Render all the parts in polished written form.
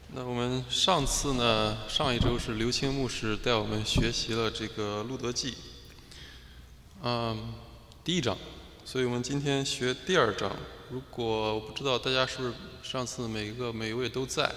那我们上次呢，上一周是刘青牧师带我们学习了这个《路德记》，第一章，所以我们今天学第二章。如果我不知道大家是不是上次每一位都在，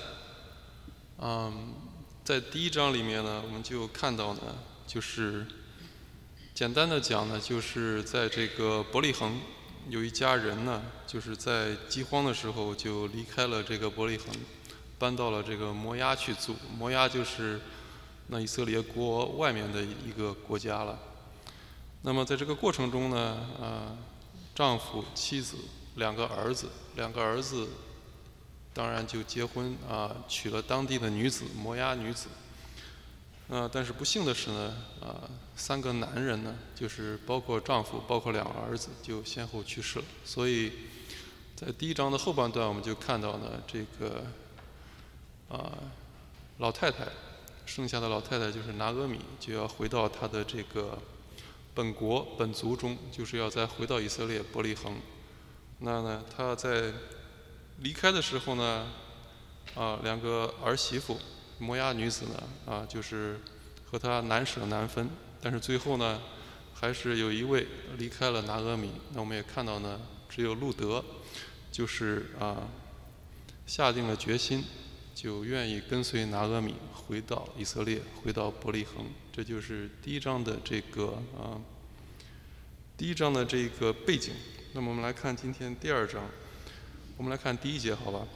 在第一章里面呢，我们就看到呢，就是简单的讲呢，就是在这个伯利恒有一家人呢，就是在饥荒的时候就离开了这个伯利恒。搬到了这个摩押去住，摩押就是那以色列国外面的一个国家了。那么在这个过程中呢，丈夫、妻子、两个儿子，当然就结婚娶了当地的女子，摩押女子。但是不幸的是呢，三个男人呢，就是包括丈夫，包括两个儿子，就先后去世了。所以在第一章的后半段，我们就看到呢，这个。老太太，剩下的老太太就是拿俄米，就要回到她的这个本国本族中，就是要再回到以色列伯利恒。那呢，她在离开的时候呢，两个儿媳妇摩押女子呢，就是和她难舍难分，但是最后呢，还是有一位离开了拿俄米。那我们也看到呢，只有路德，就是下定了决心。就愿意跟随拿俄米回到以色列，回到伯利恒。这就是第一章的这个背景。那么我们来看今天第二章，我们来看第一节，好吧？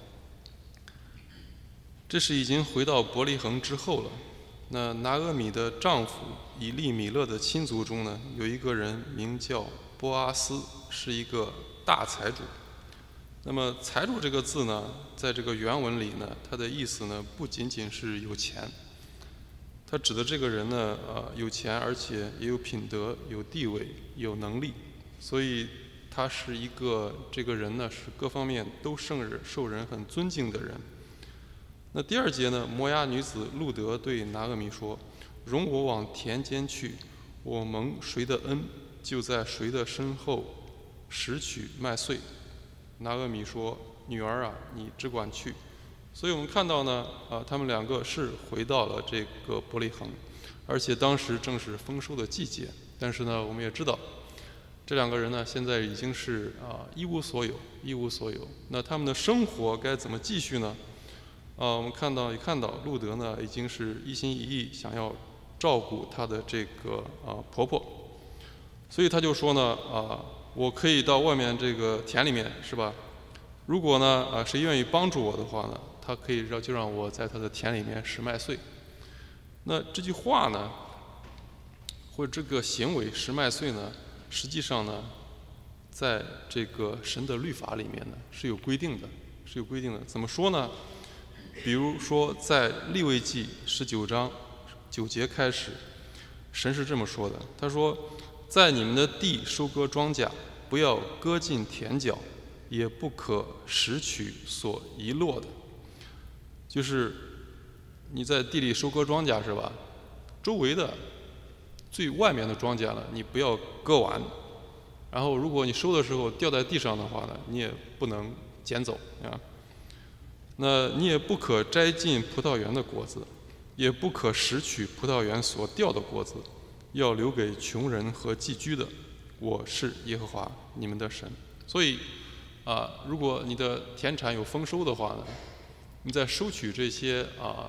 这是已经回到伯利恒之后了。那拿俄米的丈夫以利米勒的亲族中呢，有一个人名叫波阿斯，是一个大财主。那么“财主”这个字呢，在这个原文里呢，它的意思呢，不仅仅是有钱，它指的这个人呢，有钱，而且也有品德、有地位、有能力，所以他是这个人呢，是各方面都受人很尊敬的人。那第二节呢，摩押女子路德对拿俄米说：“容我往田间去，我蒙谁的恩，就在谁的身后拾取麦穗。”拿俄米说：“女儿啊，你只管去。”所以我们看到呢，他们两个是回到了这个伯利恒，而且当时正是丰收的季节。但是呢，我们也知道，这两个人呢，现在已经是一无所有。那他们的生活该怎么继续呢？我们看到路德呢，已经是一心一意想要照顾她的这个婆婆，所以他就说呢，我可以到外面这个田里面，是吧？如果呢，谁愿意帮助我的话呢，他可以就让我在他的田里面拾麦穗。那这句话呢，或者这个行为拾麦穗呢，实际上呢，在这个神的律法里面呢是有规定的。怎么说呢？比如说在利未记19章9节开始，神是这么说的，他说：“在你们的地收割庄稼，不要割尽田角，也不可拾取所遗落的。”就是你在地里收割庄稼是吧？周围的最外面的庄稼呢，你不要割完。然后如果你收的时候掉在地上的话呢，你也不能捡走啊。那你也不可摘尽葡萄园的果子，也不可拾取葡萄园所掉的果子，要留给穷人和寄居的。我是耶和华你们的神。所以如果你的田产有丰收的话呢，你在收取这些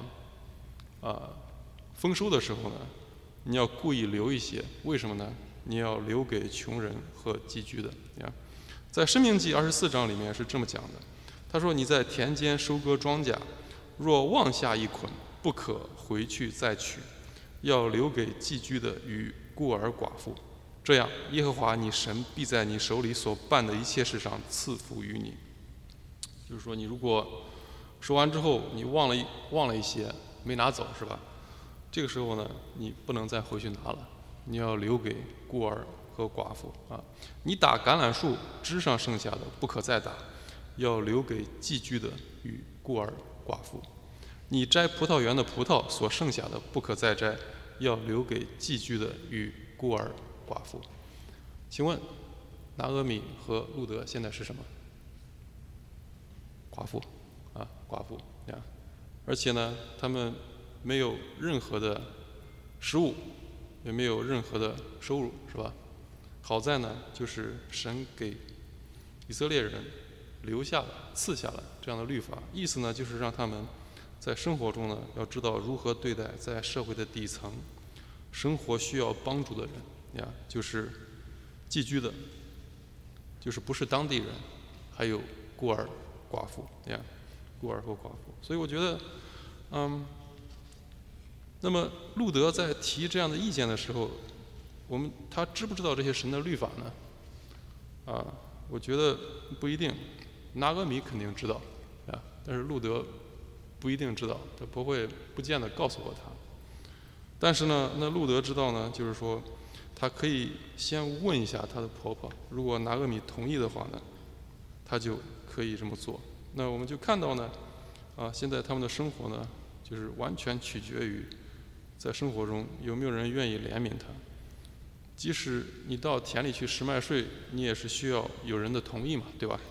丰收的时候呢，你要故意留一些。为什么呢？你要留给穷人和寄居的。在申命记24章里面是这么讲的，他说：“你在田间收割庄稼，若忘下一捆，不可回去再取，要留给寄居的与孤儿寡妇。这样，耶和华你神必在你手里所办的一切事上赐福于你。”就是说，你如果收完之后你忘了一些没拿走，是吧？这个时候呢，你不能再回去拿了，你要留给孤儿和寡妇啊。你打橄榄树枝上剩下的不可再打，要留给寄居的与孤儿寡妇。你摘葡萄园的葡萄所剩下的不可再摘，要留给寄居的与孤儿寡妇。请问拿俄米和路德现在是什么？寡妇啊，寡妇呀。 而且呢，他们没有任何的食物，也没有任何的收入，是吧？好在呢，就是神给以色列人留下了、赐下了这样的律法，意思呢，就是让他们在生活中呢，要知道如何对待在社会的底层、生活需要帮助的人呀，就是寄居的，就是不是当地人，还有孤儿、寡妇呀，孤儿和寡妇。所以我觉得，那么路德在提这样的意见的时候，他知不知道这些神的律法呢？我觉得不一定。拿俄米肯定知道，但是路德不一定知道，他不见得告诉过他。但是呢，那路德知道呢，就是说，他可以先问一下他的婆婆，如果拿俄米同意的话呢，他就可以这么做。那我们就看到呢，现在他们的生活呢，就是完全取决于在生活中有没有人愿意怜悯他。即使你到田里去拾麦穗，你也是需要有人的同意嘛，对吧？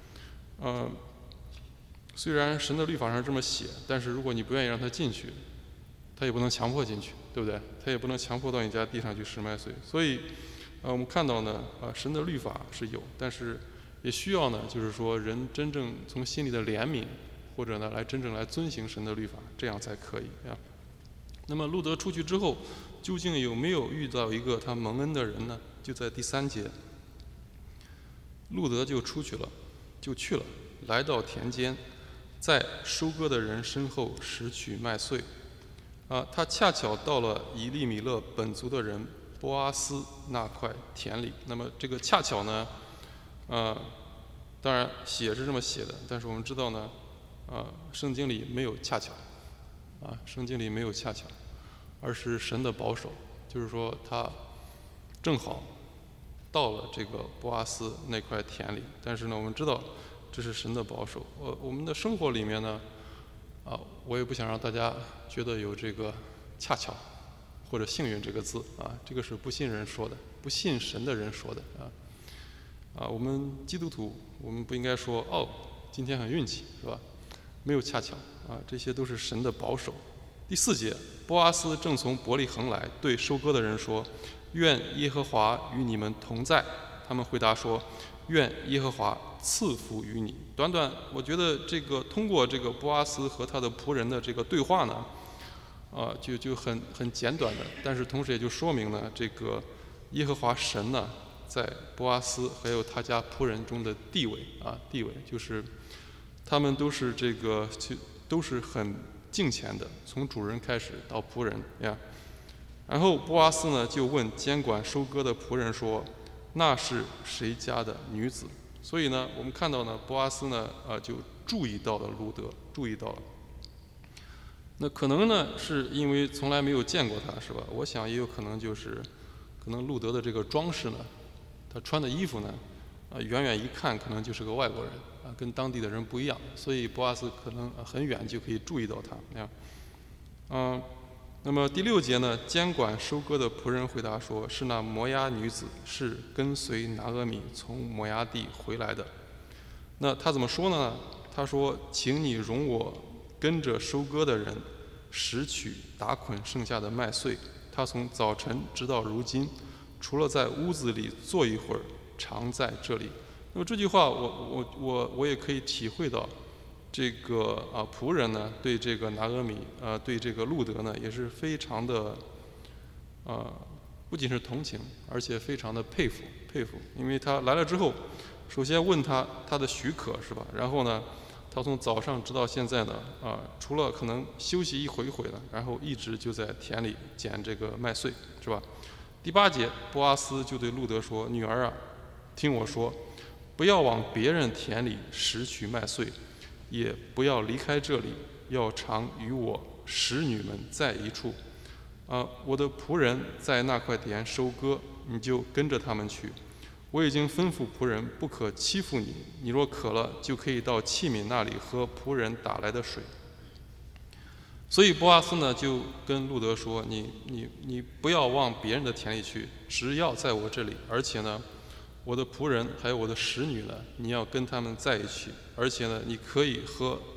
虽然神的律法上这么写，但是如果你不愿意让他进去，他也不能强迫进去，对不对？他也不能强迫到你家地上去拾麦穗。所以，我们看到呢，神的律法是有，但是也需要呢，就是说人真正从心里的怜悯，或者呢真正来遵行神的律法，这样才可以呀。那么路德出去之后，究竟有没有遇到一个他蒙恩的人呢？就在第3节，路德就去了，来到田间，在收割的人身后拾取麦穗。他恰巧到了以利米勒本族的人波阿斯那块田里。那么这个恰巧呢，当然写是这么写的，但是我们知道呢，圣经里没有恰巧，圣经里没有恰巧，而是神的保守，就是说他正好到了这个波阿斯那块田里。但是呢，我们知道这是神的保守。我们的生活里面呢，我也不想让大家觉得有这个恰巧或者幸运这个字这个是不信人说的，不信神的人说的我们基督徒，我们不应该说今天很运气，是吧？没有恰巧这些都是神的保守。第4节，波阿斯正从伯利恒来，对收割的人说：“愿耶和华与你们同在。”他们回答说：“愿耶和华赐福于你。”短短，我觉得这个通过这个波阿斯和他的仆人的这个对话呢，就很简短的，但是同时也就说明了这个耶和华神呢，在波阿斯还有他家仆人中的地位就是他们都是都是很敬虔的，从主人开始到仆人呀。然后波阿斯呢就问监管收割的仆人说：“那是谁家的女子？”所以呢，我们看到呢，波阿斯呢就注意到了路德，注意到了。那可能呢是因为从来没有见过他，是吧？我想也有可能可能路德的这个装饰呢，他穿的衣服呢，远远一看可能就是个外国人跟当地的人不一样，所以波阿斯可能很远就可以注意到他。那么第6节呢，监管收割的仆人回答说：“是那摩押女子，是跟随拿俄米从摩押地回来的。”那他怎么说呢？他说：“请你容我跟着收割的人拾取打捆剩下的麦穗。他从早晨直到如今，除了在屋子里坐一会儿，常在这里。”那么这句话我也可以体会到，这个仆人呢对这个拿俄米对这个路德呢也是非常的不仅是同情，而且非常的佩服，因为他来了之后，首先问他的许可，是吧？然后呢，他从早上直到现在呢除了可能休息一会呢，然后一直就在田里捡这个麦穗，是吧？第8节，波阿斯就对路德说：“女儿听我说，不要往别人田里拾取麦穗，也不要离开这里，要常与我使女们在一处。我的仆人在那块田收割，你就跟着他们去。我已经吩咐仆人不可欺负你，你若渴了，就可以到器皿那里喝仆人打来的水。”所以波阿斯呢就跟路德说：“你不要往别人的田里去，只要在我这里，而且呢，我的仆人还有我的使女呢，你要跟他们在一起，而且呢，你可以喝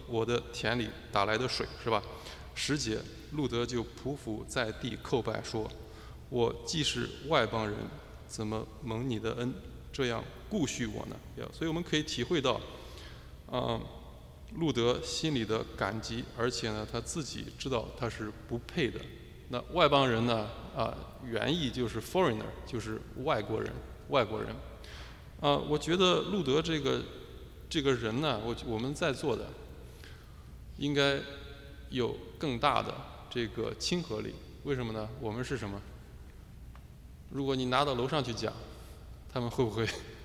我的田里打来的水，是吧？10节，路德就匍匐在地叩拜说：我既是外邦人，怎么蒙你的恩，这样顾恤我呢？所以我们可以体会到，路德心里的感激，而且呢，他自己知道他是不配的。那外邦人呢？原意就是 foreigner， 就是外国人。我觉得路德这个人呢，我们在座的应该有更大的这个亲和力。为什么呢？我们是什么？如果你拿到楼上去讲，他们会不会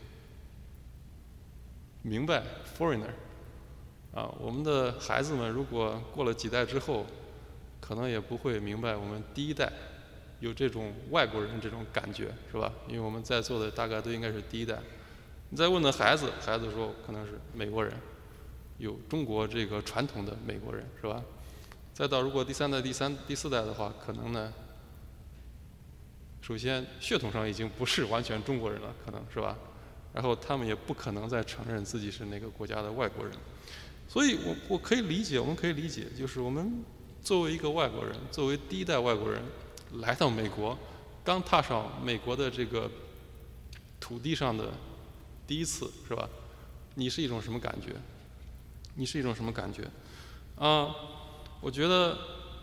明白 foreigner？我们的孩子们如果过了几代之后，可能也不会明白我们第一代有这种外国人这种感觉，是吧？因为我们在座的大概都应该是第一代。你再问的孩子说可能是美国人，有中国这个传统的美国人，是吧？再到如果第3代、第4代的话，可能呢，首先血统上已经不是完全中国人了，可能是吧？然后他们也不可能再承认自己是哪个国家的外国人。所以我可以理解，我们可以理解，就是我们作为一个外国人，作为第一代外国人来到美国，刚踏上美国的这个土地上的第一次，是吧？你是一种什么感觉？我觉得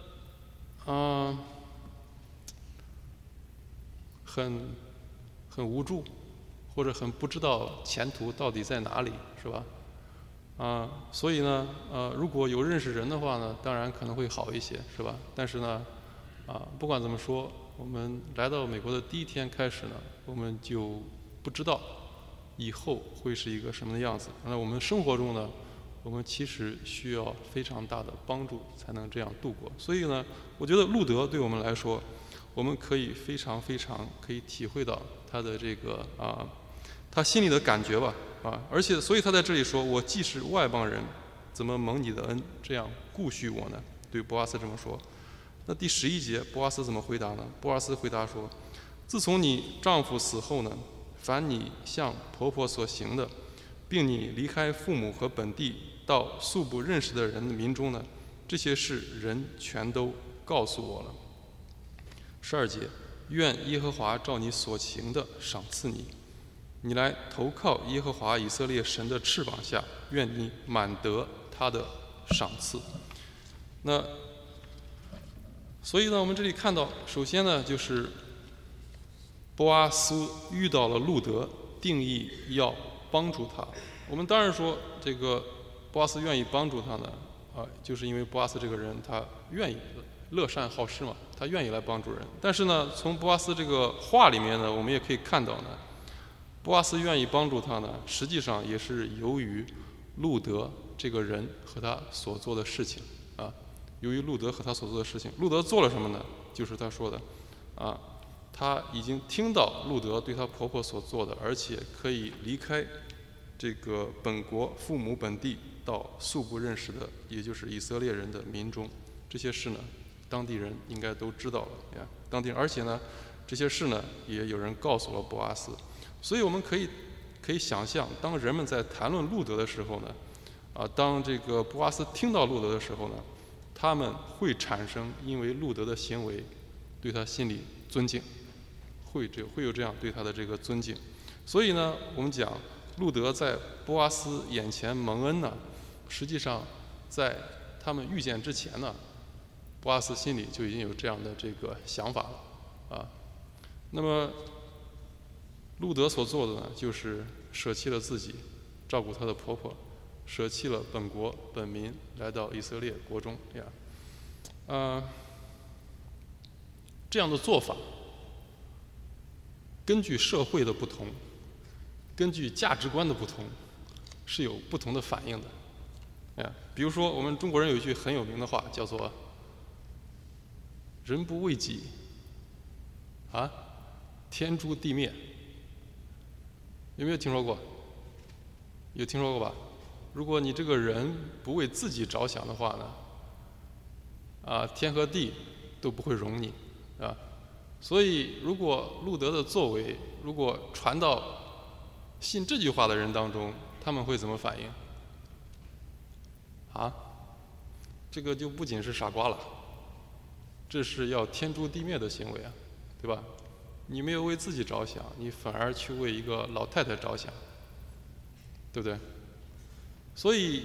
很无助，或者很不知道前途到底在哪里，是吧？所以呢，如果有认识人的话呢，当然可能会好一些，是吧？但是呢，不管怎么说，我们来到美国的第一天开始呢，我们就不知道以后会是一个什么样子。那我们生活中呢，我们其实需要非常大的帮助才能这样度过。所以呢，我觉得路德对我们来说，我们可以非常可以体会到他的这个他心里的感觉吧。而且所以他在这里说：我既是外邦人，怎么蒙你的恩，这样顾恤我呢？对波阿斯这么说。那第11节，波阿斯怎么回答呢？波阿斯回答说：自从你丈夫死后呢，凡你向婆婆所行的，并你离开父母和本地到素不认识的人的民中呢，这些事人全都告诉我了。12节，愿耶和华照你所行的赏赐你，你来投靠耶和华以色列神的翅膀下，愿你满得他的赏赐。那所以呢，我们这里看到，首先呢，就是波阿斯遇到了路德，定义要帮助他。我们当然说，这个波阿斯愿意帮助他呢，就是因为波阿斯这个人他愿意乐善好施嘛，他愿意来帮助人。但是呢，从波阿斯这个话里面呢，我们也可以看到呢，波阿斯愿意帮助他呢，实际上也是由于路德这个人和他所做的事情由于路德和他所做的事情，路德做了什么呢？就是他说的他已经听到路德对他婆婆所做的，而且可以离开这个本国父母本地到素不认识的，也就是以色列人的民中。这些事呢，当地人应该都知道了而且呢，这些事呢，也有人告诉了波阿斯。所以我们可以想象，当人们在谈论路德的时候呢，当这个波阿斯听到路德的时候呢，他们会产生因为路德的行为对他心里尊敬，会有这样对他的这个尊敬。所以呢，我们讲路德在波阿斯眼前蒙恩呢，实际上在他们遇见之前呢，波阿斯心里就已经有这样的这个想法了那么路德所做的呢，就是舍弃了自己，照顾他的婆婆，舍弃了本国本民，来到以色列国中这样的做法，根据社会的不同，根据价值观的不同，是有不同的反应的比如说，我们中国人有一句很有名的话，叫做“人不为己，天诛地灭”。有没有听说过？有听说过吧？如果你这个人不为自己着想的话呢，天和地都不会容你所以，如果路德的作为，如果传到信这句话的人当中，他们会怎么反应？ 这个就不仅是傻瓜了，这是要天诛地灭的行为啊，对吧？你没有为自己着想，你反而去为一个老太太着想，对不对？所以，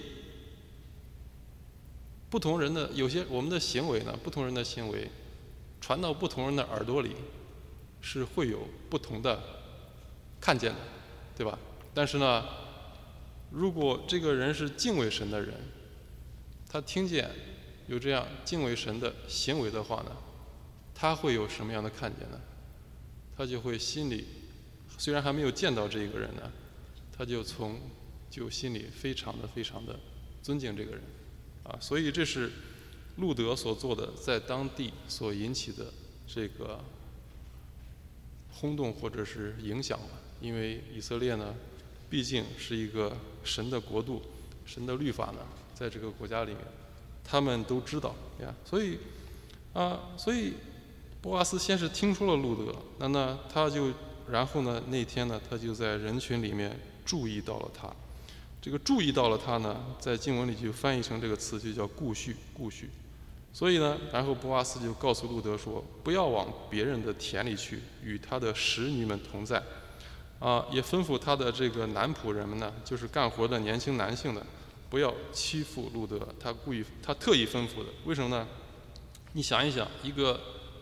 不同人的我们的行为呢，不同人的行为传到不同人的耳朵里，是会有不同的看见的，对吧？但是呢，如果这个人是敬畏神的人，他听见有这样敬畏神的行为的话呢，他会有什么样的看见呢？他就会心里，虽然还没有见到这个人呢，他就心里非常的尊敬这个人，啊，所以这是路德所做的，在当地所引起的这个轰动或者是影响吧。因为以色列呢，毕竟是一个神的国度，神的律法呢，在这个国家里面，他们都知道呀。所以波阿斯先是听说了路德，然后呢，那天呢，他就在人群里面注意到了他。这个注意到了他呢，在经文里就翻译成这个词，就叫顾恤。所以呢，然后波阿斯就告诉路德说，不要往别人的田里去，与他的使女们同在。也吩咐他的这个男仆人们呢，就是干活的年轻男性呢，不要欺负路德。他特意吩咐的，为什么呢？你想一想，一个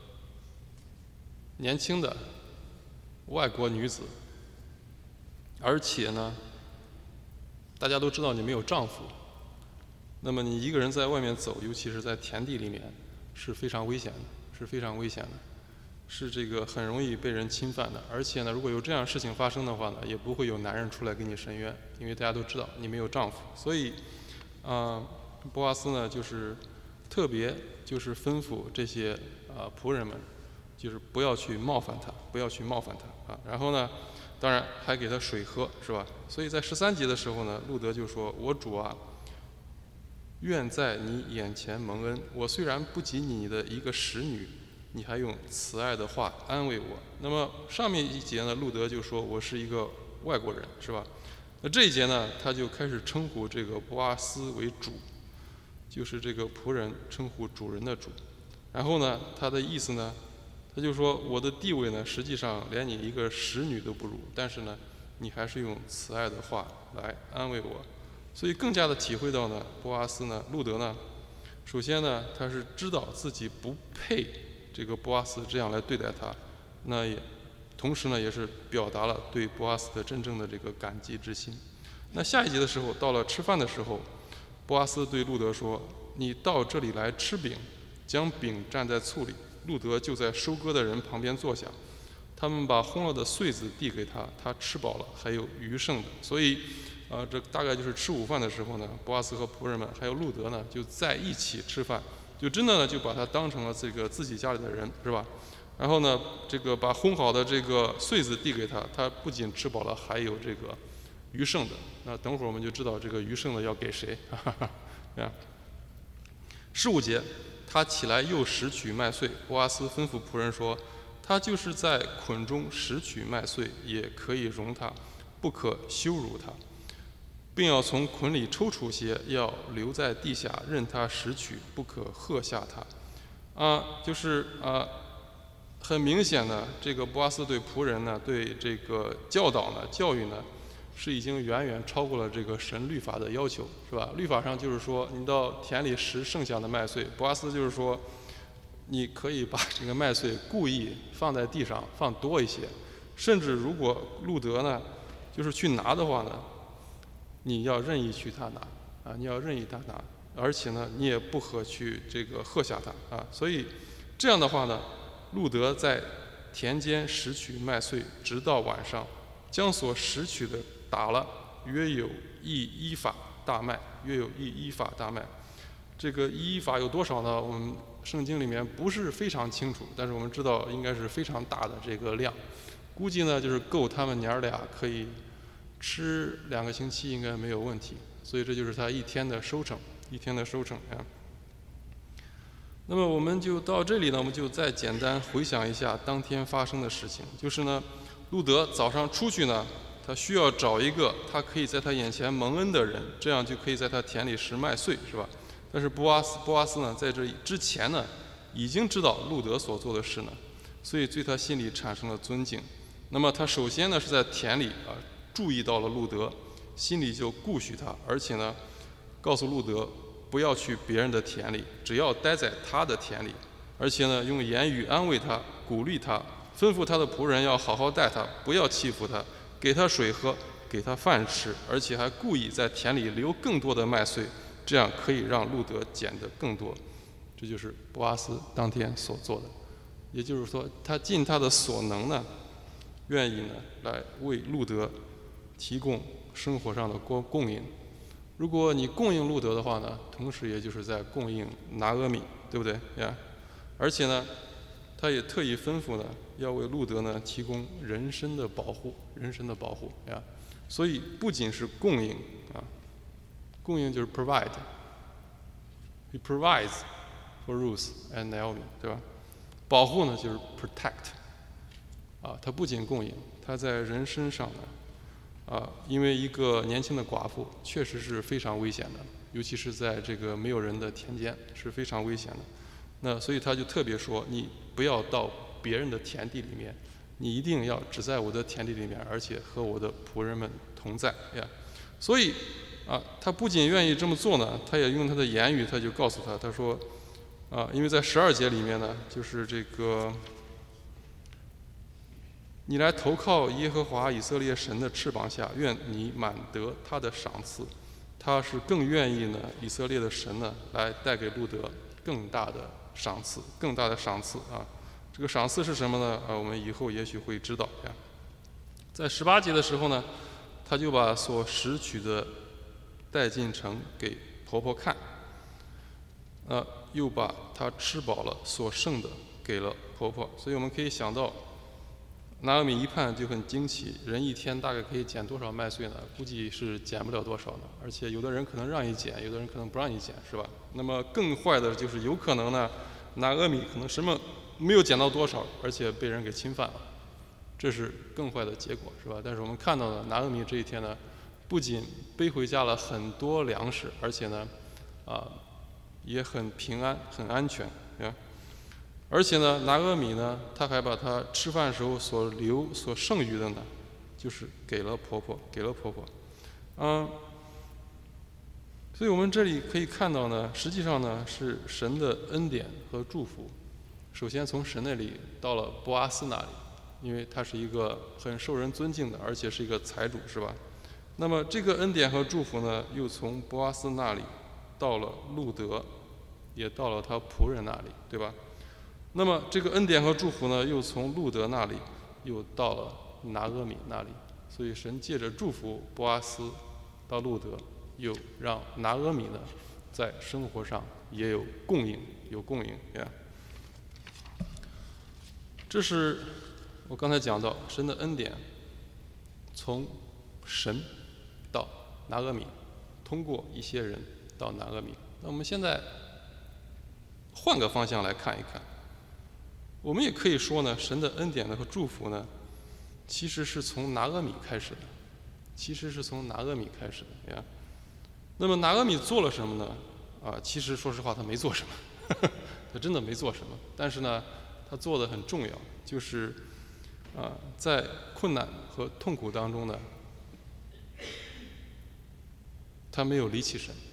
年轻的外国女子，而且呢，大家都知道你没有丈夫，那么你一个人在外面走，尤其是在田地里面，是非常危险的，是这个很容易被人侵犯的。而且呢，如果有这样的事情发生的话呢，也不会有男人出来给你伸冤，因为大家都知道你没有丈夫。所以，波阿斯呢，就是特别就是吩咐这些仆人们，就是不要去冒犯他啊。然后呢，当然还给他水喝，是吧？所以在13节的时候呢，路德就说：“我主啊，愿在你眼前蒙恩。我虽然不及你的一个使女，你还用慈爱的话安慰我。”那么上面一节呢，路德就说我是一个外国人，是吧？那这一节呢，他就开始称呼这个波阿斯为主，就是这个仆人称呼主人的主。然后呢，他的意思呢，他就说我的地位呢，实际上连你一个使女都不如，但是呢，你还是用慈爱的话来安慰我。所以更加的体会到呢，路德呢，首先呢，他是知道自己不配这个波阿斯这样来对待他，那也同时呢，也是表达了对波阿斯的真正的这个感激之心。那下一节的时候，到了吃饭的时候，波阿斯对路德说：“你到这里来吃饼，将饼蘸在醋里。”路德就在收割的人旁边坐下，他们把烘了的穗子递给他，他吃饱了，还有余剩的。所以，这大概就是吃午饭的时候呢，波阿斯和仆人们还有路德呢，就在一起吃饭，就真的呢就把他当成了这个自己家里的人，是吧？然后呢，这个把烘好的这个穗子递给他，他不仅吃饱了，还有这个余剩的。那等会儿我们就知道这个余剩的要给谁。15节。他起来又拾取麦穗，波阿斯吩咐仆人说：“他就是在捆中拾取麦穗，也可以容他，不可羞辱他，并要从捆里抽出些，要留在地下，任他拾取，不可喝下他。”很明显的，这个波阿斯对仆人呢，对这个教育呢，是已经远远超过了这个神律法的要求，是吧？律法上就是说，你到田里拾剩下的麦穗，波阿斯就是说，你可以把这个麦穗故意放在地上，放多一些，甚至如果路德呢，就是去拿的话呢，你要任意去他拿，而且呢，你也不可去这个喝下它啊。所以这样的话呢，路德在田间拾取麦穗，直到晚上，将所拾取的打了约有一法大麦。这个一法有多少呢？我们圣经里面不是非常清楚，但是我们知道应该是非常大的这个量，估计呢就是够他们娘俩可以吃2个星期应该没有问题。所以这就是他一天的收成啊。那么我们就到这里呢，我们就再简单回想一下当天发生的事情。就是呢，路德早上出去呢，他需要找一个他可以在他眼前蒙恩的人，这样就可以在他田里拾麦穗，是吧？ 但是波阿斯呢，在这之前呢，已经知道路德所做的事呢，所以对他心里产生了尊敬。那么他首先呢是在田里注意到了路德，心里就顾许他，而且呢告诉路德不要去别人的田里，只要待在他的田里，而且呢用言语安慰他，鼓励他，吩咐他的仆人要好好待他，不要欺负他，给他水喝，给他饭吃，而且还故意在田里留更多的麦穗，这样可以让路德捡得更多。这就是波阿斯当天所做的，也就是说他尽他的所能呢，愿意呢来为路德提供生活上的供应。如果你供应路德的话呢，同时也就是在供应拿俄米，对不对呀？而且呢，他也特意吩咐呢，要为路德呢提供人身的保护呀。所以不仅是供应供应就是 provide，he provides for Ruth and Naomi， 对吧？保护呢就是 protect，他不仅供应，他在人身上呢，因为一个年轻的寡妇确实是非常危险的，尤其是在这个没有人的田间是非常危险的。那所以他就特别说，你不要到别人的田地里面，你一定要只在我的田地里面，而且和我的仆人们同在呀。所以他不仅愿意这么做呢，他也用他的言语，他就告诉他，他说因为在12节里面呢，就是这个你来投靠耶和华以色列神的翅膀下，愿你满得他的赏赐。他是更愿意呢，以色列的神呢，来带给路德更大的赏赐。这个赏赐是什么呢？我们以后也许会知道呀。在18节的时候呢，他就把所拾取的带进城给婆婆看，又把他吃饱了所剩的给了婆婆。所以我们可以想到，拿俄米一看就很惊奇，人一天大概可以捡多少麦穗呢？估计是捡不了多少的，而且有的人可能让你捡，有的人可能不让你捡，是吧？那么更坏的就是有可能呢，拿俄米可能什么没有捡到多少，而且被人给侵犯了，这是更坏的结果，是吧？但是我们看到的拿俄米这一天呢，不仅背回家了很多粮食，而且呢，也很平安、很安全呀。而且呢，拿俄米呢，他还把他吃饭时候所剩余的呢，就是给了婆婆。所以我们这里可以看到呢，实际上呢是神的恩典和祝福，首先从神那里到了波阿斯那里，因为他是一个很受人尊敬的，而且是一个财主，是吧？那么这个恩典和祝福呢，又从波阿斯那里到了路德，也到了他仆人那里，对吧？那么这个恩典和祝福呢，又从路德那里又到了拿俄米那里，所以神借着祝福波阿斯到路德，又让拿俄米呢在生活上也有供应呀。这是我刚才讲到神的恩典从神到拿俄米，通过一些人到拿俄米。那我们现在换个方向来看一看，我们也可以说呢，神的恩典和祝福呢，其实是从拿俄米开始的呀。那么拿俄米做了什么呢？其实说实话他没做什么他真的没做什么，但是呢他做的很重要，就是在困难和痛苦当中呢，他没有离弃神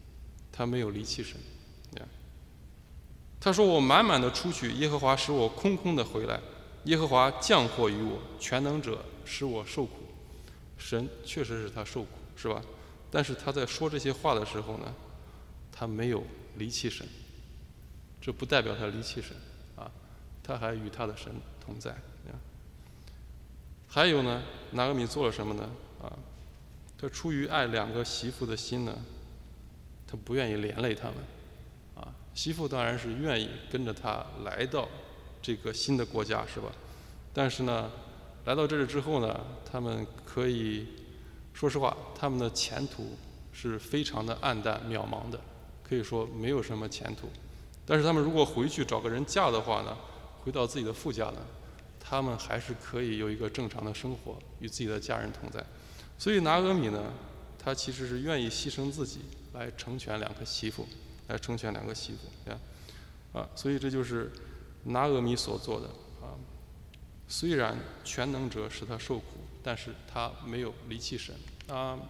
呀。他说，我满满的出去，耶和华使我空空的回来，耶和华降祸于我，全能者使我受苦。神确实是他受苦，是吧？但是他在说这些话的时候呢，他没有离弃神，这不代表他离弃神他还与他的神同在还有呢，拿俄米做了什么呢？他出于爱2个媳妇的心呢，他不愿意连累他们媳妇当然是愿意跟着他来到这个新的国家，是吧？但是呢，来到这里之后呢，他们可以说实话，他们的前途是非常的暗淡渺茫的，可以说没有什么前途。但是他们如果回去找个人嫁的话呢，回到自己的父家呢，他们还是可以有一个正常的生活，与自己的家人同在。所以拿俄米呢，他其实是愿意牺牲自己来成全2个媳妇， 来成全2个媳妇，所以这就是拿俄米所做的啊。虽然全能者使他受苦，但是他没有离弃神啊。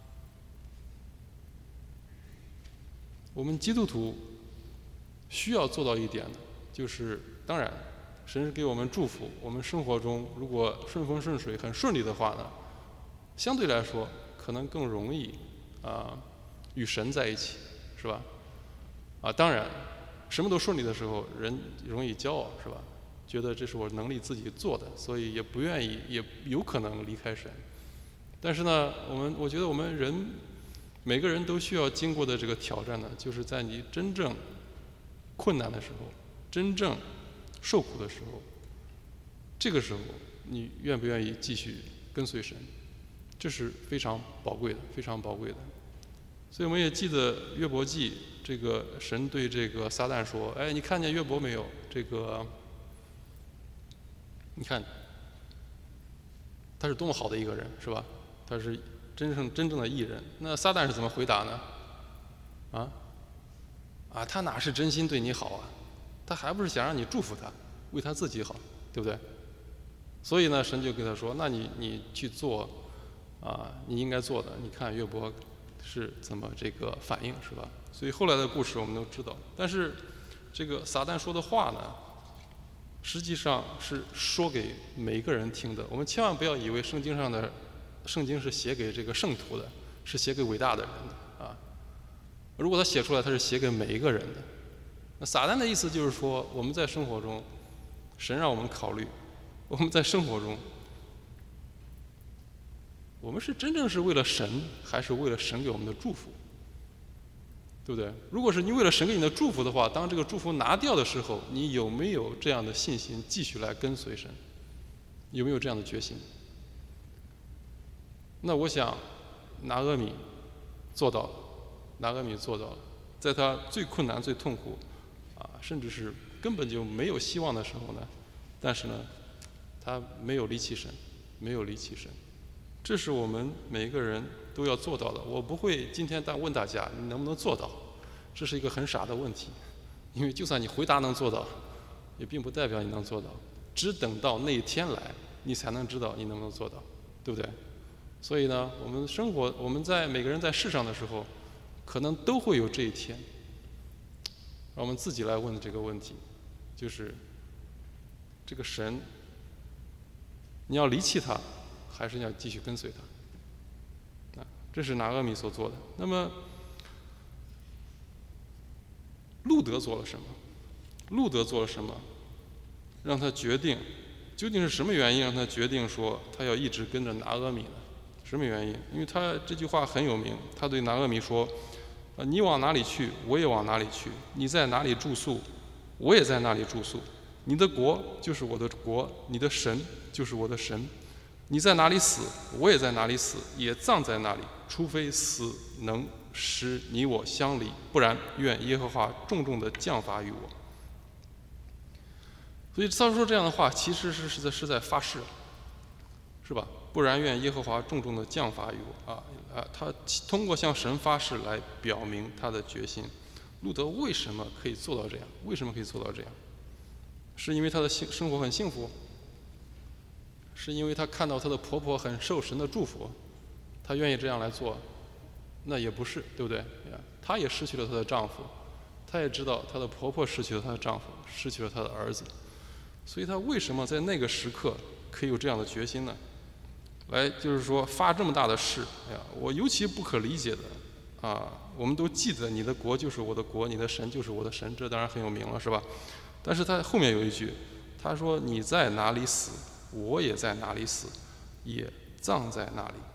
我们基督徒需要做到一点的，就是当然，神是给我们祝福，我们生活中如果顺风顺水、很顺利的话呢，相对来说可能更容易与神在一起，是吧？当然，什么都顺利的时候，人容易骄傲，是吧？觉得这是我能力自己做的，所以也不愿意，也有可能离开神。但是呢，我觉得我们人每个人都需要经过的这个挑战呢，就是在你真正困难的时候，真正受苦的时候，这个时候你愿不愿意继续跟随神？这是非常宝贵的，非常宝贵的。所以我们也记得约伯记，这个神对这个撒旦说：“哎，你看见约伯没有？这个，你看，他是多么好的一个人，是吧？他是真正的义人。那撒旦是怎么回答呢？他哪是真心对你好啊？他还不是想让你祝福他，为他自己好，对不对？所以呢，神就跟他说：那你去做你应该做的。你看约伯是怎么这个反应，是吧？所以后来的故事我们都知道。但是这个撒旦说的话呢，实际上是说给每一个人听的。我们千万不要以为圣经是写给这个圣徒的，是写给伟大的人的啊。如果他写出来，他是写给每一个人的。那撒旦的意思就是说，我们在生活中，神让我们考虑，我们在生活中，我们是真正是为了神，还是为了神给我们的祝福？对不对？如果是你为了神给你的祝福的话，当这个祝福拿掉的时候，你有没有这样的信心继续来跟随神？有没有这样的决心？那我想，拿俄米做到了，拿俄米做到了，在他最困难、最痛苦甚至是根本就没有希望的时候呢，但是呢，他没有离弃神，没有离弃神。这是我们每一个人都要做到的。我不会今天问大家你能不能做到，这是一个很傻的问题，因为就算你回答能做到，也并不代表你能做到。只等到那一天来，你才能知道你能不能做到，对不对？所以呢，我们在每个人在世上的时候，可能都会有这一天。让我们自己来问这个问题，就是这个神，你要离弃他，还是你要继续跟随他？这是拿俄米所做的。那么，路德做了什么？路德做了什么，让他决定？究竟是什么原因让他决定说他要一直跟着拿俄米呢？什么原因？因为他这句话很有名，他对拿俄米说：“你往哪里去，我也往哪里去；你在哪里住宿，我也在那里住宿。你的国就是我的国，你的神就是我的神。你在哪里死，我也在哪里死，也葬在那里。除非死能使你我相离，不然愿耶和华重重的降罚于我。”所以他说这样的话，其实是在发誓，是吧？不然愿耶和华重重的降罚于我他通过向神发誓来表明他的决心。路德为什么可以做到这样？为什么可以做到这样？是因为他的生活很幸福？是因为他看到他的婆婆很受神的祝福，他愿意这样来做？那也不是，对不对？她也失去了她的丈夫，她也知道她的婆婆失去了她的丈夫，失去了她的儿子，所以她为什么在那个时刻可以有这样的决心呢？来，就是说发这么大的誓，我尤其不可理解的我们都记得你的国就是我的国，你的神就是我的神，这当然很有名了，是吧？但是他后面有一句，他说：“你在哪里死，我也在哪里死，也葬在那里。”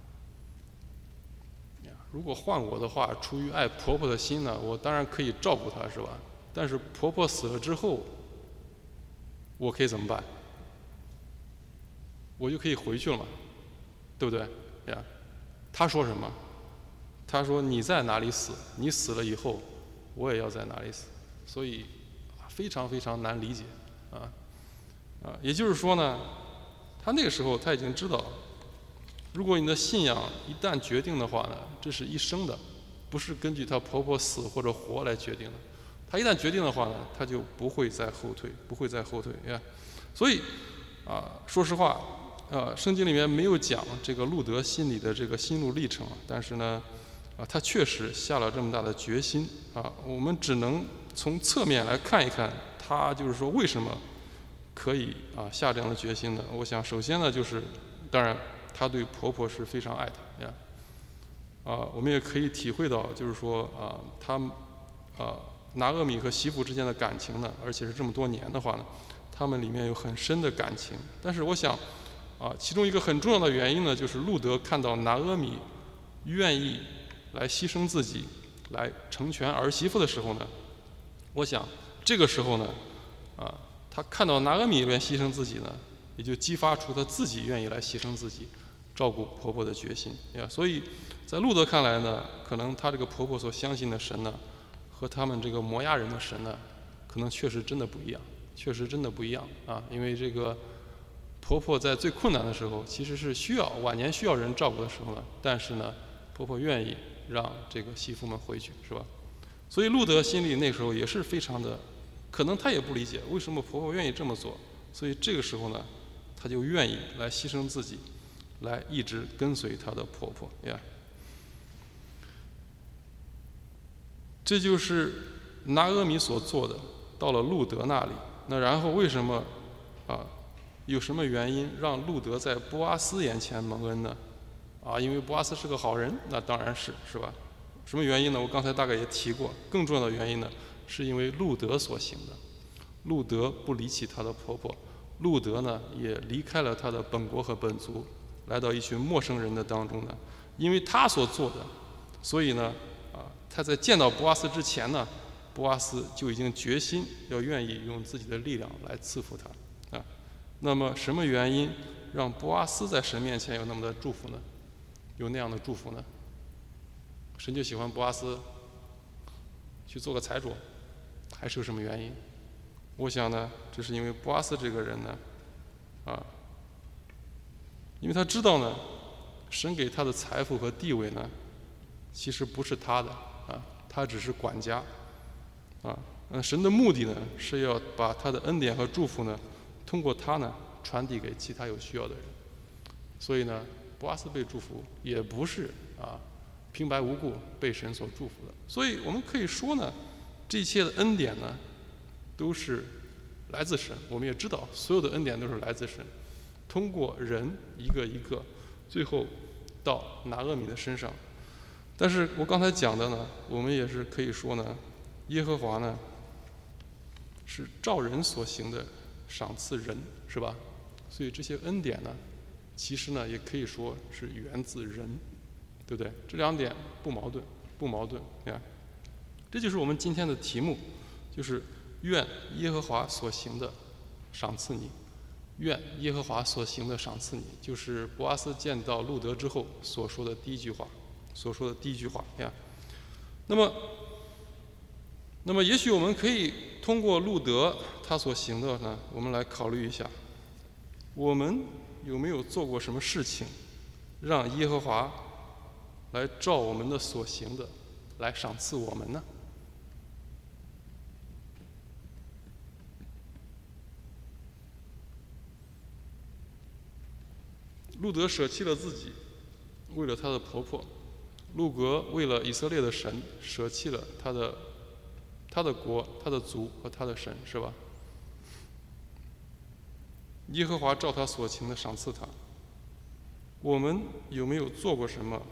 如果换我的话，出于爱婆婆的心呢，我当然可以照顾她，是吧？但是婆婆死了之后，我可以怎么办？我就可以回去了嘛，对不对？他说什么？他说：“你在哪里死，你死了以后，我也要在哪里死。”所以非常非常难理解也就是说呢，他那个时候他已经知道，如果你的信仰一旦决定的话呢，这是一生的， 不是根据她婆婆死或者活来决定的。她一旦决定的话呢，她就不会再后退，不会再后退呀。所以说实话，圣经里面没有讲这个路德心里的这个心路历程，但是呢，他确实下了这么大的决心我们只能从侧面来看一看，他就是说为什么可以下这样的决心呢？我想首先呢，就是当然她对婆婆是非常爱她呀。我们也可以体会到，就是说拿俄米和媳妇之间的感情呢，而且是这么多年的话呢，他们里面有很深的感情。但是我想其中一个很重要的原因呢，就是路德看到拿俄米愿意来牺牲自己，来成全儿媳妇的时候呢，我想这个时候呢，他看到拿俄米愿牺牲自己呢，也就激发出他自己愿意来牺牲自己，照顾婆婆的决心呀。所以在路德看来呢，可能他这个婆婆所相信的神呢，和他们这个摩押人的神呢，可能确实真的不一样，确实真的不一样因为这个婆婆在最困难的时候，其实是晚年需要人照顾的时候呢，但是呢，婆婆愿意让这个媳妇们回去，是吧？所以路德心里那时候也是非常的，可能他也不理解为什么婆婆愿意这么做，所以这个时候呢，他就愿意来牺牲自己，来一直跟随他的婆婆呀。这就是拿俄米所做的，到了路德那里。那然后为什么有什么原因让路德在波阿斯眼前蒙恩呢？因为波阿斯是个好人，那当然是吧？什么原因呢？我刚才大概也提过。更重要的原因呢，是因为路德所行的。路德不离弃他的婆婆，路德呢也离开了他的本国和本族，来到一群陌生人的当中呢。因为他所做的，所以呢他在见到波阿斯之前呢，波阿斯就已经决心要愿意用自己的力量来赐福他那么什么原因让波阿斯在神面前有那么的祝福呢？有那样的祝福呢？神就喜欢波阿斯去做个财主，还是有什么原因？我想呢，这是因为波阿斯这个人呢因为他知道呢，神给他的财富和地位呢，其实不是他的他只是管家神的目的呢，是要把他的恩典和祝福呢，通过他呢传递给其他有需要的人。所以呢，波阿斯被祝福也不是平白无故被神所祝福的。所以我们可以说呢，这一切的恩典呢，都是来自神。我们也知道，所有的恩典都是来自神，通过人一个一个，最后到拿俄米的身上。但是我刚才讲的呢，我们也是可以说呢，耶和华呢是照人所行的赏赐人，是吧？所以这些恩典呢，其实呢也可以说是源自人，对不对？这两点不矛盾，不矛盾呀。这就是我们今天的题目，就是愿耶和华所行的赏赐你，愿耶和华所行的赏赐你，就是波阿斯见到路德之后所说的第一句话呀。那么也许我们可以通过路德他所行的呢，我们来考虑一下，我们有没有做过什么事情，让耶和华来照我们的所行的来赏赐我们呢？路德舍弃了自己，为了他的婆婆；路德为了以色列的神，舍弃了他的国、他的族和他的神，是吧？耶和华照他所行的赏赐他。我们有没有做过什么，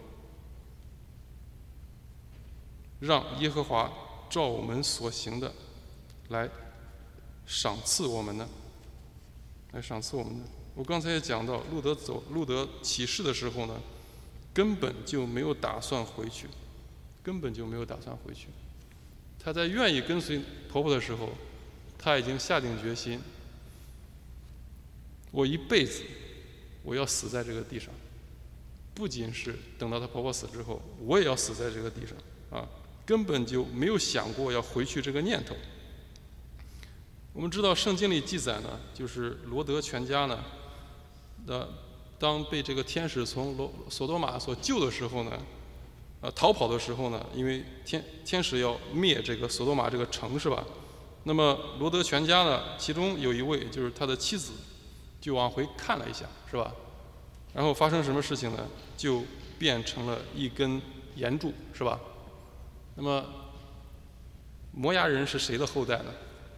让耶和华照我们所行的来赏赐我们呢？来赏赐我们呢？我刚才也讲到，路德起誓的时候呢，根本就没有打算回去，他在愿意跟随婆婆的时候，他已经下定决心，我一辈子我要死在这个地上，不仅是等到她婆婆死之后，我也要死在这个地上根本就没有想过要回去这个念头。我们知道圣经里记载呢，就是罗德全家呢当被这个天使从索多玛所救的时候呢， 逃跑的时候呢，因为天使要灭这个索多玛这个城是吧？那么罗德全家呢，其中有一位就是他的妻子，就往回看了一下是吧？然后发生什么事情呢？就变成了一根岩柱是吧？那么摩押人是谁的后代呢？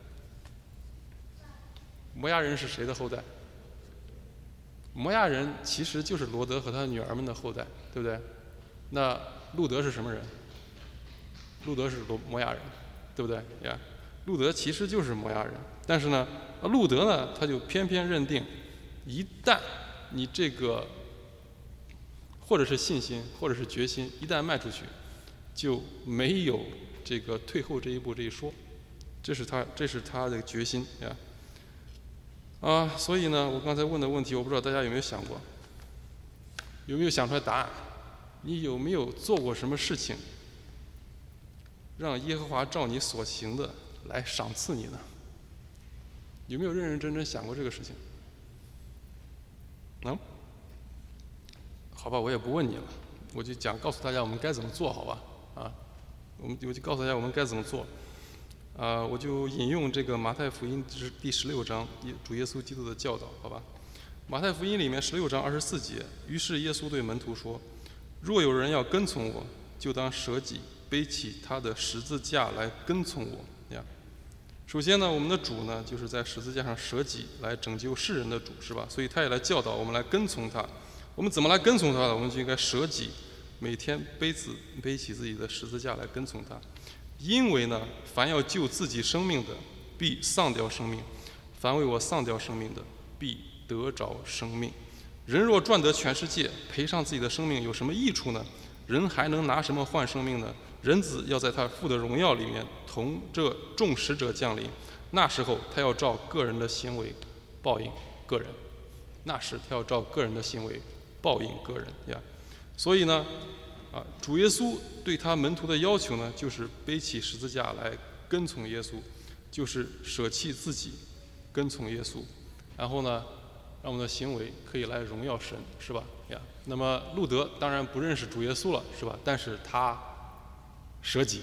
摩押人是谁的后代？摩押人其实就是罗德和他女儿们的后代，对不对？那路德是什么人？路德是摩押人，对不对呀？路德其实就是摩押人，但是呢，路德呢，他就偏偏认定，一旦你这个或者是信心，或者是决心，一旦迈出去，就没有这个退后这一步这一说，这是他的决心呀。所以呢，我刚才问的问题，我不知道大家有没有想过，有没有想出来答案？你有没有做过什么事情，让耶和华照你所行的来赏赐你呢？有没有认认真真想过这个事情？好吧，我也不问你了，我就告诉大家我们该怎么做，好吧？我就告诉大家我们该怎么做。我就引用这个马太福音第16章主耶稣基督的教导，好吧？马太福音里面16章24节，于是耶稣对门徒说：“若有人要跟从我，就当舍己，背起他的十字架来跟从我。”呀，首先呢，我们的主呢，就是在十字架上舍己来拯救世人的主，是吧？所以他也来教导我们来跟从他。我们怎么来跟从他呢？我们就应该舍己，每天背起自己的十字架来跟从他。因为呢，凡要救自己生命的，必丧掉生命；凡为我丧掉生命的，必得着生命。人若赚得全世界，赔上自己的生命，有什么益处呢？人还能拿什么换生命呢？人子要在他父的荣耀里面同这众使者降临，那时候他要照个人的行为报应个人。那时他要照个人的行为报应个人呀。所以呢，主耶稣对他门徒的要求呢，就是背起十字架来跟从耶稣，就是舍弃自己，跟从耶稣。然后呢，让我们的行为可以来荣耀神，是吧？呀，那么路德当然不认识主耶稣了，是吧？但是他舍己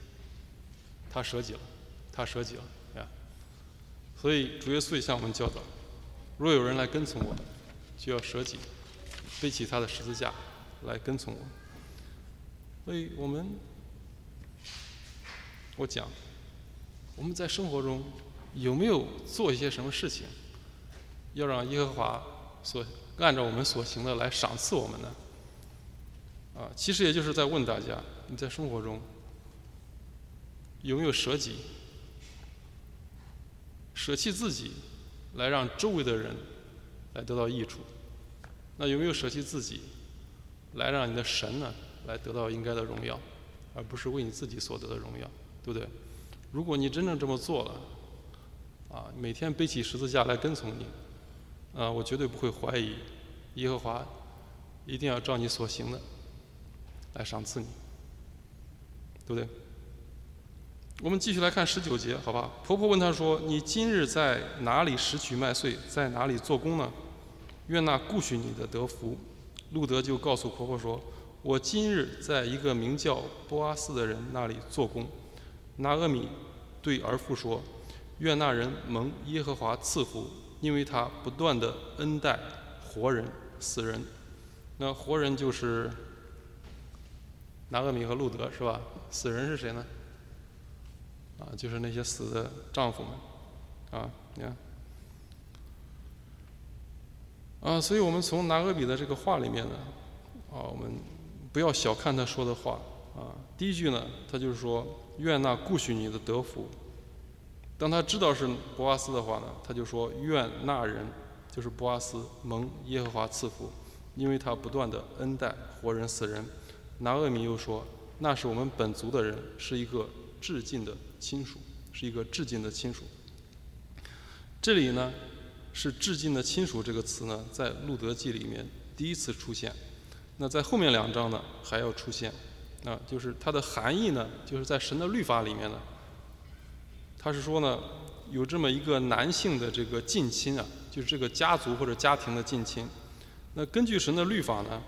了呀。所以主耶稣也向我们教导：若有人来跟从我，就要舍己，背起他的十字架来跟从我。所以我们在生活中有没有做一些什么事情，要让耶和华按照我们所行的来赏赐我们呢？其实也就是在问大家，你在生活中有没有舍己，舍弃自己，来让周围的人来得到益处？那有没有舍弃自己，来让你的神呢来得到应该的荣耀，而不是为你自己所得的荣耀，对不对？如果你真正这么做了，每天背起十字架来跟从你，我绝对不会怀疑耶和华一定要照你所行的来赏赐你，对不对？我们继续来看19节，好吧？婆婆问他说：“你今日在哪里拾取麦穗，在哪里做工呢？愿那顾恤你的得福。”路德就告诉婆婆说：“我今日在一个名叫波阿斯的人那里做工。”拿俄米对儿妇说：“愿那人蒙耶和华赐福，因为他不断地恩待活人、死人。”那活人就是拿俄米和路德，是吧？死人是谁呢？就是那些死的丈夫们，你看，所以我们从拿俄米的这个话里面呢，我们不要小看他说的话，第一句呢，他就是说愿那顾恤你的得福。当他知道是波阿斯的话呢，他就说愿那人就是波阿斯蒙耶和华赐福，因为他不断的恩待活人死人。拿俄米又说，那是我们本族的人，是一个至近的亲属，是一个至近的亲属。这里呢，是至近的亲属这个词呢，在路德记里面第一次出现。那在后面2章呢，还要出现。就是它的含义呢，就是在神的律法里面呢，他是说呢，有这么一个男性的这个近亲就是这个家族或者家庭的近亲。那根据神的律法呢，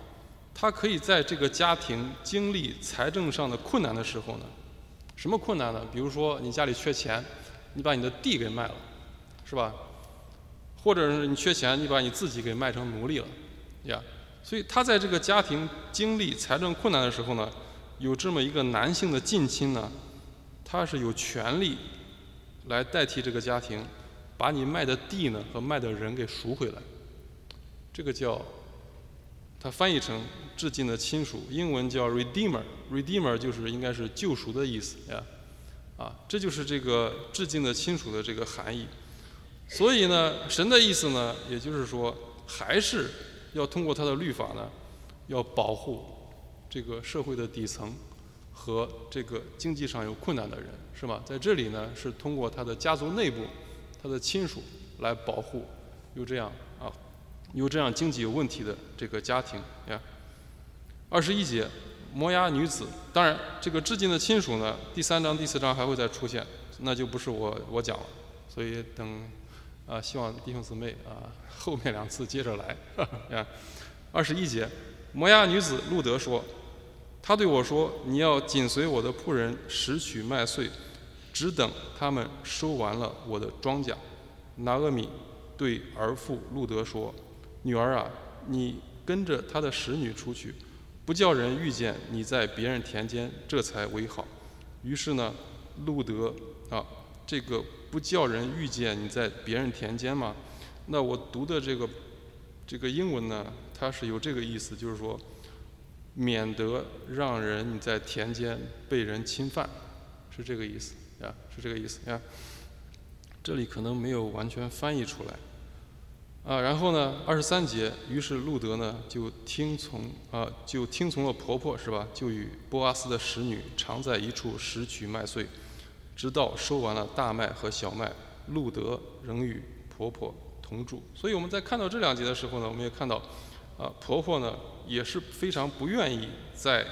他可以在这个家庭经历财政上的困难的时候呢，什么困难呢？比如说你家里缺钱，你把你的地给卖了，是吧？或者是你缺钱，你把你自己给卖成奴隶了，呀。所以他在这个家庭经历财政困难的时候呢，有这么一个男性的近亲呢，他是有权利来代替这个家庭，把你卖的地呢和卖的人给赎回来。这个叫，它翻译成致敬的亲属，英文叫 redeemer，redeemer 就是应该是救赎的意思呀。这就是这个致敬的亲属的这个含义。所以呢，神的意思呢，也就是说，还是要通过他的律法呢，要保护这个社会的底层和这个经济上有困难的人，是吧？在这里呢，是通过他的家族内部，他的亲属来保护有这样经济有问题的这个家庭呀。21节，摩押女子，当然这个致敬的亲属呢，第3章、第4章还会再出现，那就不是我讲了，所以等希望弟兄姊妹后面2次接着来呀。21节，摩押女子路德说，他对我说，你要紧随我的仆人拾取麦穗，只等他们收完了我的庄稼。拿俄米对儿妇路德说，女儿啊，你跟着他的使女出去，不叫人遇见你在别人田间，这才为好。于是呢，路德这个不叫人遇见你在别人田间嘛，那我读的这个英文呢，它是有这个意思，就是说，免得让人你在田间被人侵犯，是这个意思呀，是这个意思呀。这里可能没有完全翻译出来然后呢，23节，于是路德呢就听从了婆婆，是吧？就与波阿斯的使女常在一处拾取麦穗，直到收完了大麦和小麦，路德仍与婆婆同住。所以我们在看到这2节的时候呢，我们也看到婆婆呢也是非常不愿意在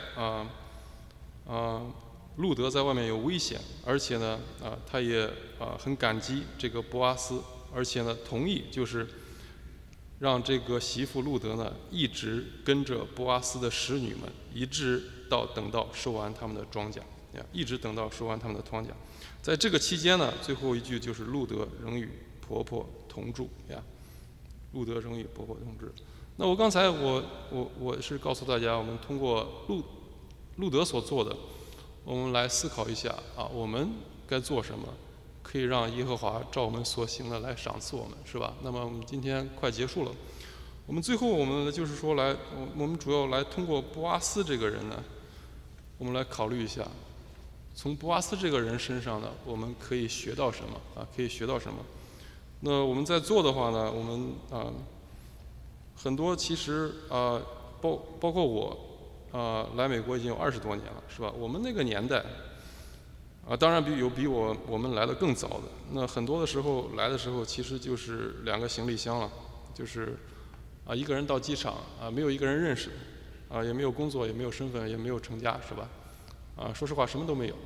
路德在外面有危险，而且呢她也很感激这个波阿斯，而且呢同意就是让这个媳妇路德呢一直跟着波阿斯的使女们，一直等到收完他们的庄稼呀，一直等到收完他们的庄稼。在这个期间呢，最后一句就是路德仍与婆婆同住呀，路德仍与婆婆同住。那我刚才我是告诉大家，我们通过路德所做的，我们来思考一下我们该做什么，可以让耶和华照我们所行的来赏赐我们，是吧？那么我们今天快结束了，我们最后我们就是说我们主要来通过波阿斯这个人呢，我们来考虑一下，从波阿斯这个人身上呢，我们可以学到什么可以学到什么？那我们在做的话呢，我们很多其实包括我来美国已经有20多年了，是吧？我们那个年代当然比我们来的更早的。那很多的时候来的时候，其实就是2个行李箱了，就是一个人到机场没有一个人认识也没有工作，也没有身份，也没有成家，是吧？说实话什么都没有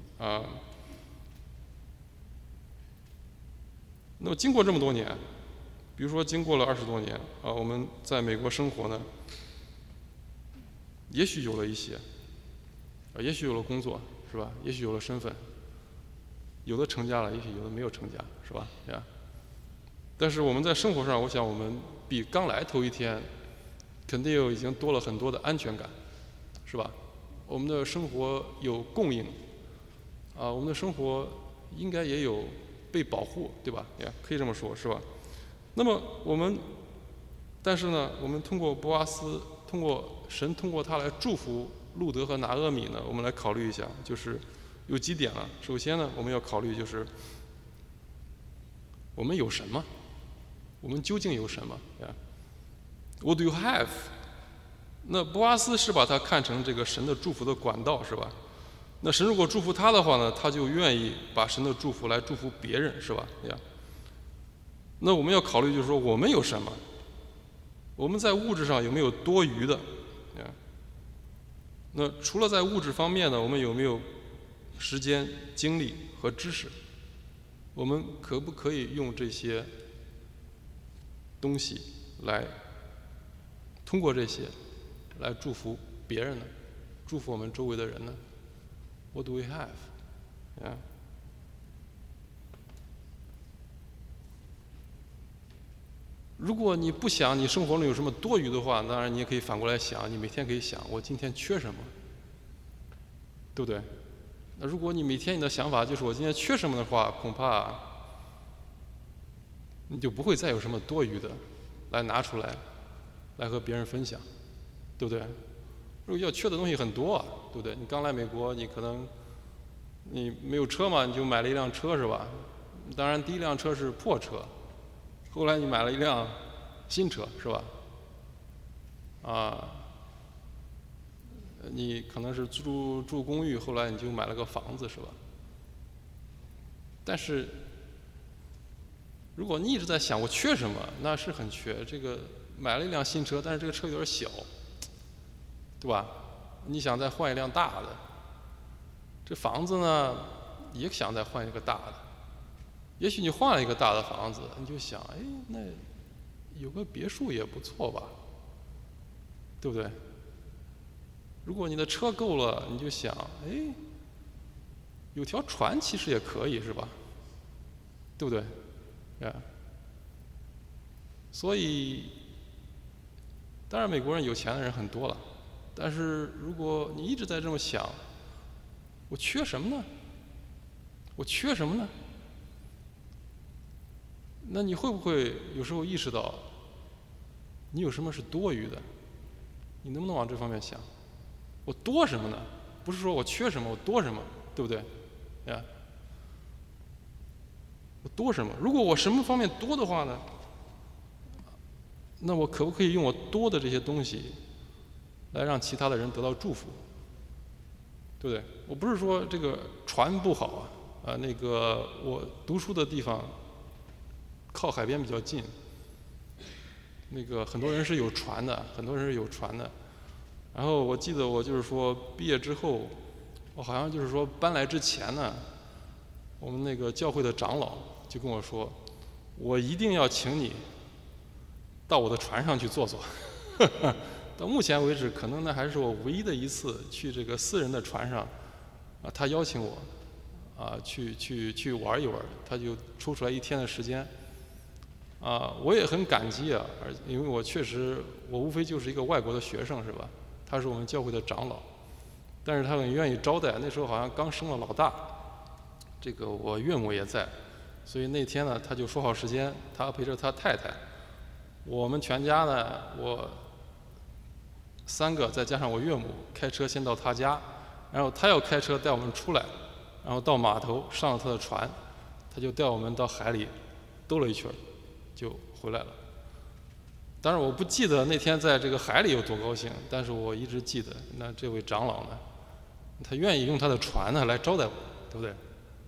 那么经过这么多年，比如说经过了20多年我们在美国生活呢，也许有了一些也许有了工作，是吧？也许有了身份，有的成家了，也许有的没有成家，是吧？但是我们在生活上，我想我们比刚来头一天肯定已经多了很多的安全感，是吧？我们的生活有供应我们的生活应该也有被保护，对吧？可以这么说，是吧？那么但是呢，我们通过波阿斯，通过他来祝福路德和拿俄米呢，我们来考虑一下，就是有几点了。首先呢，我们要考虑就是我们有什么，我们究竟有什么？What do you have？ 那波阿斯是把他看成这个神的祝福的管道，是吧？那神如果祝福他的话呢，他就愿意把神的祝福来祝福别人，是吧？那我们要考虑就是说我们有什么？我们在物质上有没有多余的？那除了在物质方面呢，我们有没有时间、精力和知识？我们可不可以用这些东西来通过这些来祝福别人呢？祝福我们周围的人呢 ？What do we have? Yeah. 如果你不想你生活中有什么多余的话，当然你也可以反过来想，你每天可以想我今天缺什么，对不对？那如果你每天你的想法就是我今天缺什么的话，恐怕你就不会再有什么多余的来拿出来，来和别人分享，对不对？如果要缺的东西很多啊，对不对？你刚来美国，你可能你没有车嘛，你就买了一辆车是吧？当然第一辆车是破车。后来你买了一辆新车，是吧？你可能是住公寓，后来你就买了个房子，是吧？但是，如果你一直在想我缺什么，那是很缺。这个买了一辆新车，但是这个车有点小，对吧？你想再换一辆大的，这房子呢也想再换一个大的。也许你换了一个大的房子，你就想，哎，那有个别墅也不错吧，对不对？如果你的车够了，你就想，哎，有条船其实也可以，是吧？对不对？所以，当然美国人有钱的人很多了，但是如果你一直在这么想，我缺什么呢？我缺什么呢？那你会不会有时候意识到，你有什么是多余的？你能不能往这方面想？我多什么呢？不是说我缺什么，我多什么，对不对？我多什么？如果我什么方面多的话呢？那我可不可以用我多的这些东西，来让其他的人得到祝福？对不对？我不是说这个船不好那个我读书的地方靠海边比较近，那个很多人是有船的，然后我记得我就是说毕业之后，我好像就是说搬来之前呢，我们那个教会的长老就跟我说，我一定要请你到我的船上去坐坐。到目前为止，可能那还是我唯一的一次去这个私人的船上，他邀请我，去玩一玩，他就抽出来1天的时间，我也很感激因为我确实我无非就是一个外国的学生是吧？他是我们教会的长老，但是他很愿意招待。那时候好像刚生了老大，这个我岳母也在，所以那天呢，他就说好时间，他陪着他太太，我们全家呢，我3个再加上我岳母，开车先到他家，然后他要开车带我们出来，然后到码头上了他的船，他就带我们到海里兜了一圈，就回来了。当然我不记得那天在这个海里有多高兴，但是我一直记得，那这位长老呢，他愿意用他的船呢来招待我，对不对？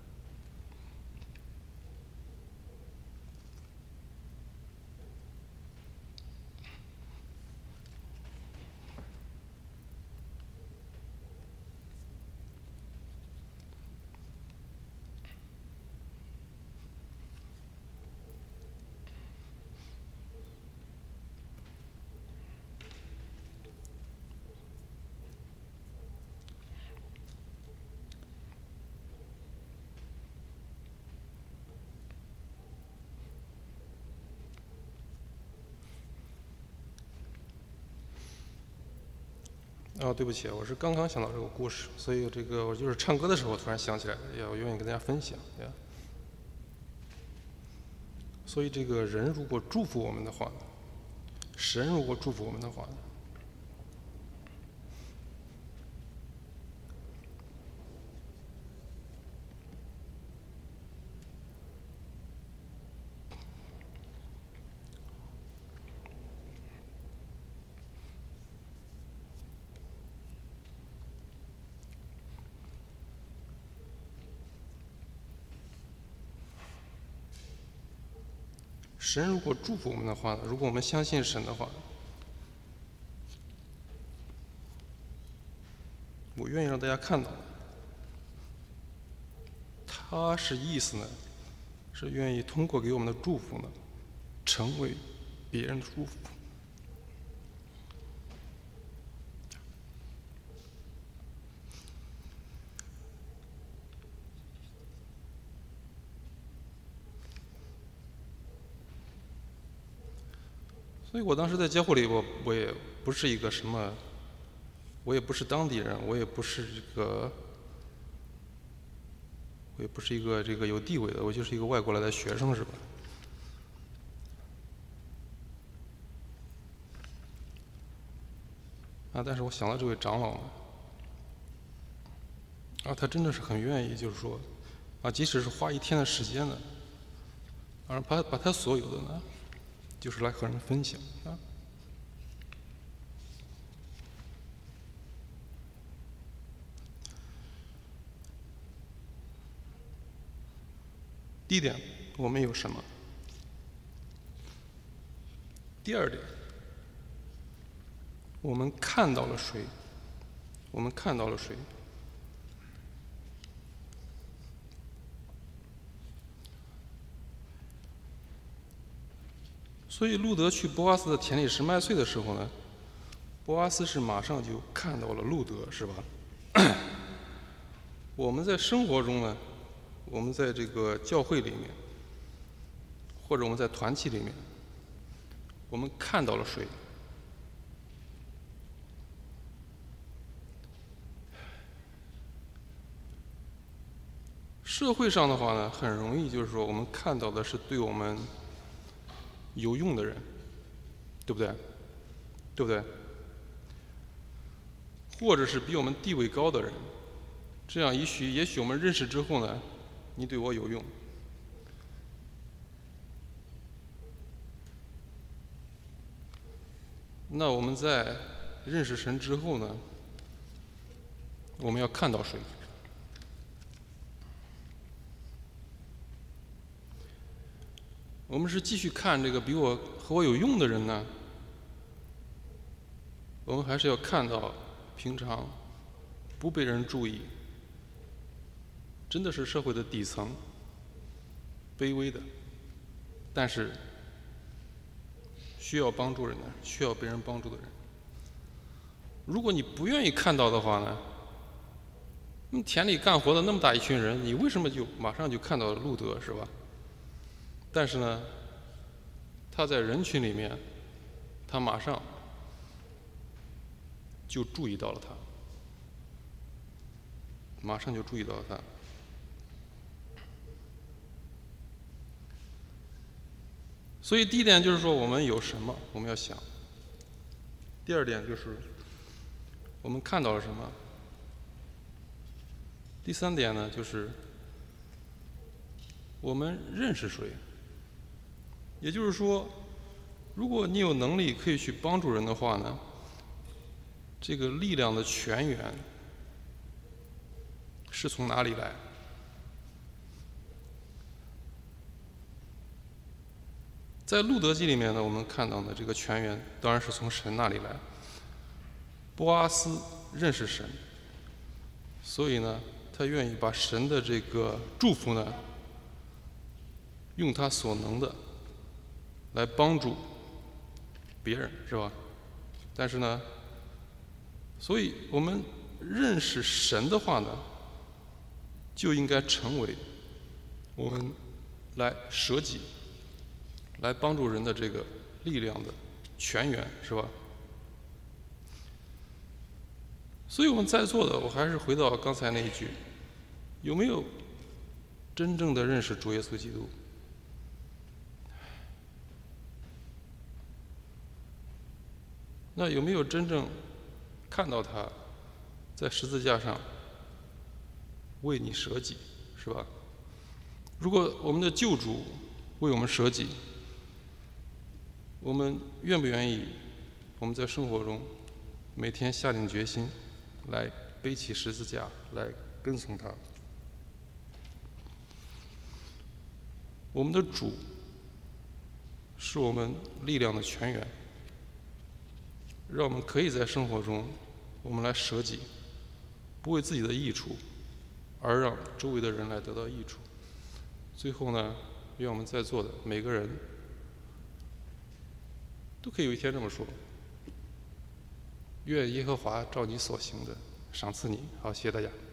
对不起，我是刚刚想到这个故事，所以这个我就是唱歌的时候突然想起来的，我愿意跟大家分享。所以这个人如果祝福我们的话，神如果祝福我们的话，神如果祝福我们的话，如果我们相信神的话，我愿意让大家看到，他是意思呢，是愿意通过给我们的祝福呢，成为别人的祝福。 所以我当时在教会里，我也不是一个什么，我也不是当地人，我也不是一个这个有地位的，我就是一个外国来的学生，是吧？但是我想到这位长老呢，他真的是很愿意，就是说，即使是花1天的时间呢，把他所有的呢，就是来和人分享啊。第一点，我们有什么？第二点，我们看到了谁？我们看到了谁？所以路德去波阿斯的田里拾麦穗的时候呢，波阿斯是马上就看到了路德，是吧？我们在生活中呢，我们在这个教会里面，或者我们在团体里面，我们看到了谁？社会上的话呢，很容易就是说，我们看到的是对我们有用的人，对不对？对不对？或者是比我们地位高的人，这样也许我们认识之后呢，你对我有用。那我们在认识神之后呢，我们要看到谁？我们是继续看这个和我有用的人呢，我们还是要看到平常不被人注意，真的是社会的底层，卑微的，但是需要帮助人的，需要被人帮助的人。如果你不愿意看到的话呢，田里干活的那么大一群人，你为什么就马上就看到了路德，是吧？但是呢，他在人群里面，他马上就注意到了他，马上就注意到了他。所以第一点就是说，我们有什么，我们要想；第二点就是我们看到了什么；第三点呢，就是我们认识谁。也就是说，如果你有能力可以去帮助人的话呢，这个力量的泉源是从哪里来？在路德记里面呢，我们看到的这个泉源当然是从神那里来。波阿斯认识神，所以呢，他愿意把神的这个祝福呢，用他所能的来帮助别人，是吧？但是呢，所以我们认识神的话呢，就应该成为我们来舍己、来帮助人的这个力量的泉源，是吧？所以我们在座的，我还是回到刚才那一句：有没有真正的认识主耶稣基督？那有没有真正看到他在十字架上为你舍己，是吧？如果我们的救主为我们舍己，我们愿不愿意我们在生活中每天下定决心来背起十字架来跟从他？我们的主是我们力量的泉源，让我们可以在生活中我们来舍己，不为自己的益处，而让周围的人来得到益处。最后呢，愿我们在座的每个人都可以有一天这么说：愿耶和华照你所行的赏赐你。好，谢谢大家。